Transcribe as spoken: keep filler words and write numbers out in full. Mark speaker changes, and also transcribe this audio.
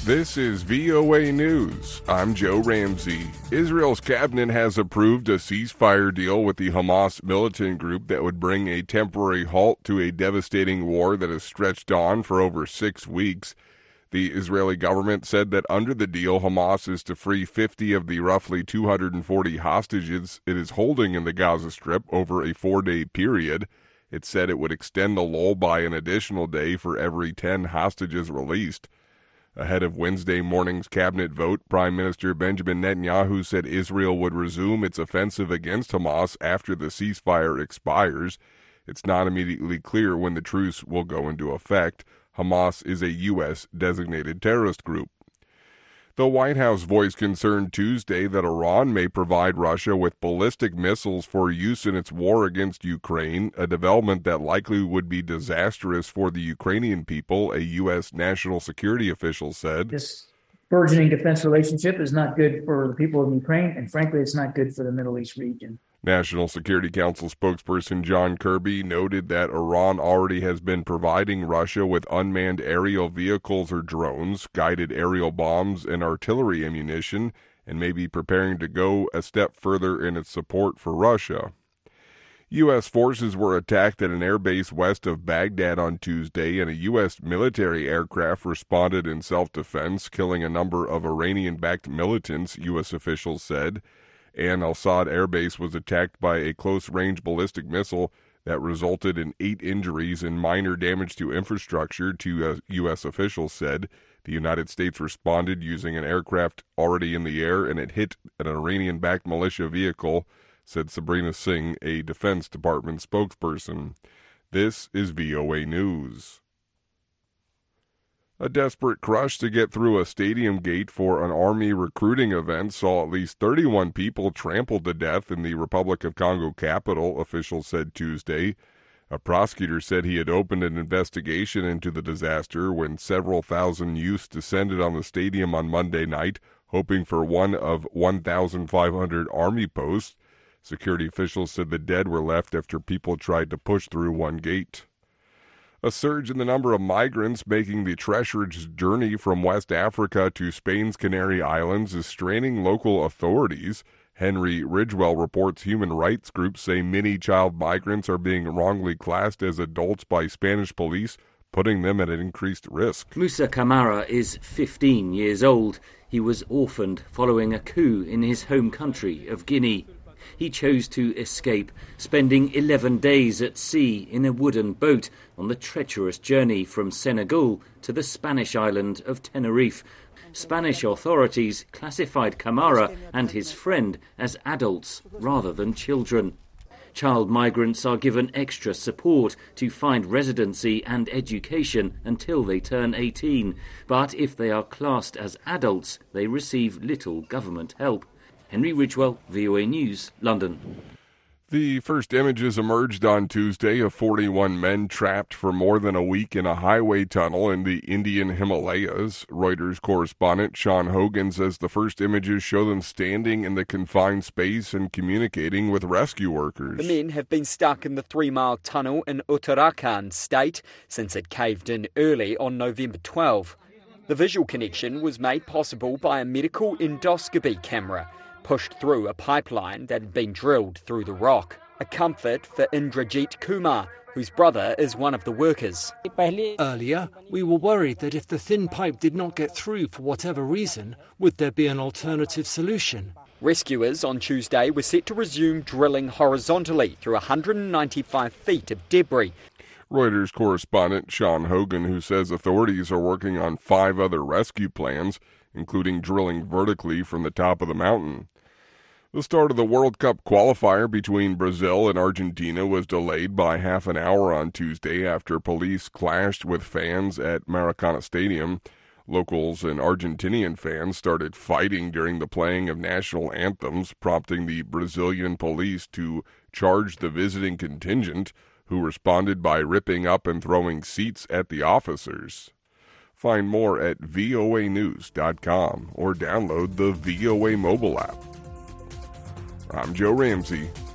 Speaker 1: This is V O A News. I'm Joe Ramsey. Israel's cabinet has approved a ceasefire deal with the Hamas militant group that would bring a temporary halt to a devastating war that has stretched on for over six weeks. The Israeli government said that under the deal, Hamas is to free fifty of the roughly two hundred forty hostages it is holding in the Gaza Strip over a four-day period. It said it would extend the lull by an additional day for every ten hostages released. Ahead of Wednesday morning's cabinet vote, Prime Minister Benjamin Netanyahu said Israel would resume its offensive against Hamas after the ceasefire expires. It's not immediately clear when the truce will go into effect. Hamas is a U S designated terrorist group. The White House voiced concern Tuesday that Iran may provide Russia with ballistic missiles for use in its war against Ukraine, a development that likely would be disastrous for the Ukrainian people, a U S national security official said.
Speaker 2: This burgeoning defense relationship is not good for the people of Ukraine, and frankly, it's not good for the Middle East region.
Speaker 1: National Security Council spokesperson John Kirby noted that Iran already has been providing Russia with unmanned aerial vehicles or drones, guided aerial bombs, and artillery ammunition, and may be preparing to go a step further in its support for Russia. U S forces were attacked at an airbase west of Baghdad on Tuesday, and a U S military aircraft responded in self-defense, killing a number of Iranian-backed militants, U S officials said. And al-Assad Air Base was attacked by a close-range ballistic missile that resulted in eight injuries and minor damage to infrastructure, two uh, U S officials said. The United States responded using an aircraft already in the air, and it hit an Iranian-backed militia vehicle, said Sabrina Singh, a Defense Department spokesperson. This is V O A News. A desperate crush to get through a stadium gate for an army recruiting event saw at least thirty-one people trampled to death in the Republic of Congo capital, officials said Tuesday. A prosecutor said he had opened an investigation into the disaster when several thousand youths descended on the stadium on Monday night, hoping for one of one thousand five hundred army posts. Security officials said the dead were left after people tried to push through one gate. A surge in the number of migrants making the treacherous journey from West Africa to Spain's Canary Islands is straining local authorities. Henry Ridgewell reports human rights groups say many child migrants are being wrongly classed as adults by Spanish police, putting them at an increased risk.
Speaker 3: Musa Kamara is fifteen years old. He was orphaned following a coup in his home country of Guinea. He chose to escape, spending eleven days at sea in a wooden boat on the treacherous journey from Senegal to the Spanish island of Tenerife. Spanish authorities classified Kamara and his friend as adults rather than children. Child migrants are given extra support to find residency and education until they turn eighteen, but if they are classed as adults, they receive little government help. Henry Ridgewell, V O A News, London.
Speaker 1: The first images emerged on Tuesday of forty-one men trapped for more than a week in a highway tunnel in the Indian Himalayas. Reuters correspondent Sean Hogan says the first images show them standing in the confined space and communicating with rescue workers.
Speaker 4: The men have been stuck in the three-mile tunnel in Uttarakhand state since it caved in early on November twelfth. The visual connection was made possible by a medical endoscopy camera pushed through a pipeline that had been drilled through the rock. A comfort for Indrajit Kumar, whose brother is one of the workers.
Speaker 5: Earlier, we were worried that if the thin pipe did not get through for whatever reason, would there be an alternative solution?
Speaker 4: Rescuers on Tuesday were set to resume drilling horizontally through one hundred ninety-five feet of debris.
Speaker 1: Reuters correspondent Sean Hogan, who says authorities are working on five other rescue plans, including drilling vertically from the top of the mountain. The start of the World Cup qualifier between Brazil and Argentina was delayed by half an hour on Tuesday after police clashed with fans at Maracana Stadium. Locals and Argentinian fans started fighting during the playing of national anthems, prompting the Brazilian police to charge the visiting contingent, who responded by ripping up and throwing seats at the officers. Find more at V O A news dot com or download the V O A mobile app. I'm Joe Ramsey.